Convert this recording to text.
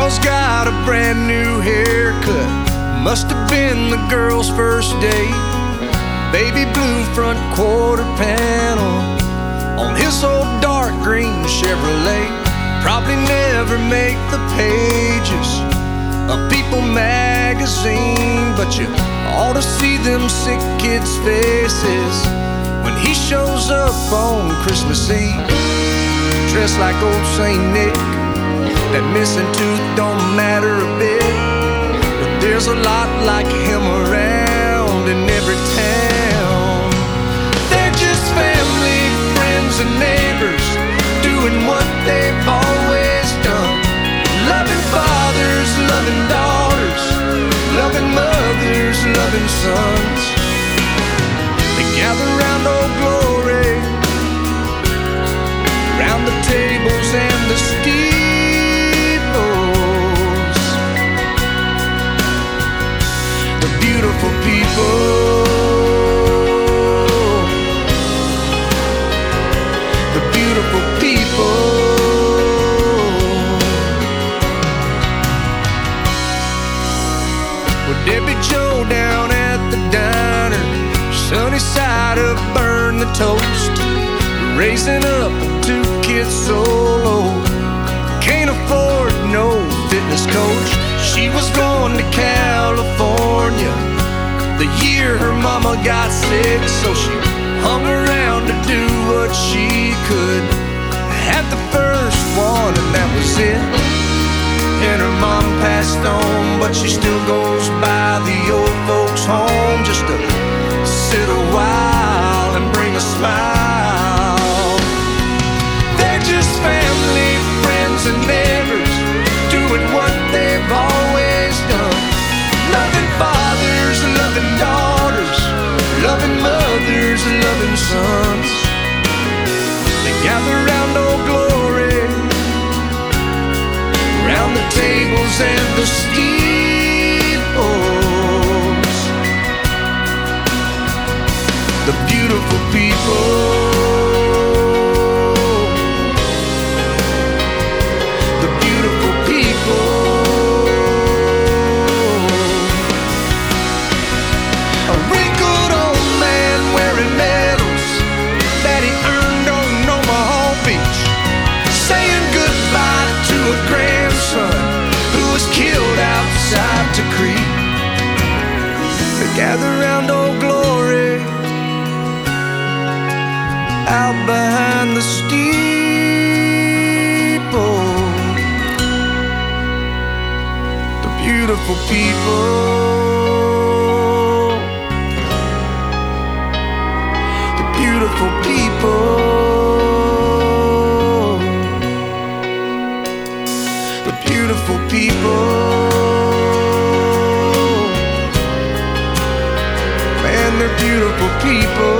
Gal's got a brand new haircut, must have been the girl's first date. Baby blue front quarter panel on his old dark green Chevrolet. Probably never make the pages of People magazine, but you ought to see them sick kids' faces when he shows up on Christmas Eve, dressed like old Saint Nick. That missing tooth don't matter a bit, but there's a lot like him around in every town. They're just family, friends, and neighbors, doing what they've always done. Loving fathers, loving daughters, loving mothers, loving sons. They gather round Old Glory, round the tables and the steeples. The beautiful people, the beautiful people. With Debbie Joe down at the diner, sunny side up, burn the toast. Raising up 2 kids solo, can't afford no fitness coach. She was going to California the year her mama got sick, so she hung around to do what she could. Had the first one and that was it. And her mom passed on, but she still goes by the old folks' home just to sit a while and bring a smile. They're just family, friends, and neighbors, doing what they've always done. Loving fathers, loving daughters, loving mothers, loving sons. They gather round Old Glory, round the tables and the steeples. The beautiful people, the beautiful people. A wrinkled old man wearing medals that he earned on Omaha Beach, saying goodbye to a grandson who was killed outside Tikrit. They gather round Old Glory, out behind the steeple. The beautiful people, the beautiful people, the beautiful people. Man, they're beautiful people.